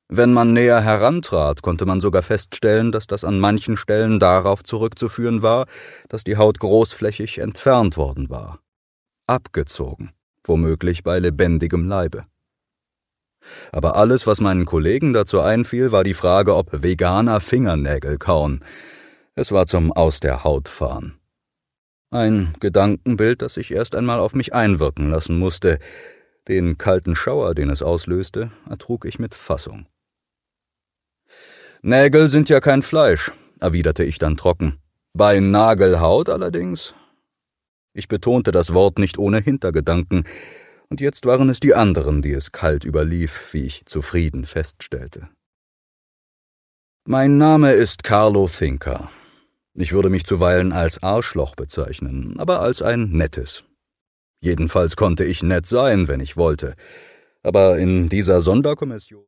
Wenn man näher herantrat, konnte man sogar feststellen, dass das an manchen Stellen darauf zurückzuführen war, dass die Haut großflächig entfernt worden war. Abgezogen, womöglich bei lebendigem Leibe. Aber alles, was meinen Kollegen dazu einfiel, war die Frage, ob Veganer Fingernägel kauen. Es war zum Aus der Haut fahren. Ein Gedankenbild, das ich erst einmal auf mich einwirken lassen musste. Den kalten Schauer, den es auslöste, ertrug ich mit Fassung. »Nägel sind ja kein Fleisch«, erwiderte ich dann trocken. »Bei Nagelhaut allerdings?« Ich betonte das Wort nicht ohne Hintergedanken, und jetzt waren es die anderen, die es kalt überlief, wie ich zufrieden feststellte. »Mein Name ist Carlo Thinker. Ich würde mich zuweilen als Arschloch bezeichnen, aber als ein nettes. Jedenfalls konnte ich nett sein, wenn ich wollte. Aber in dieser Sonderkommission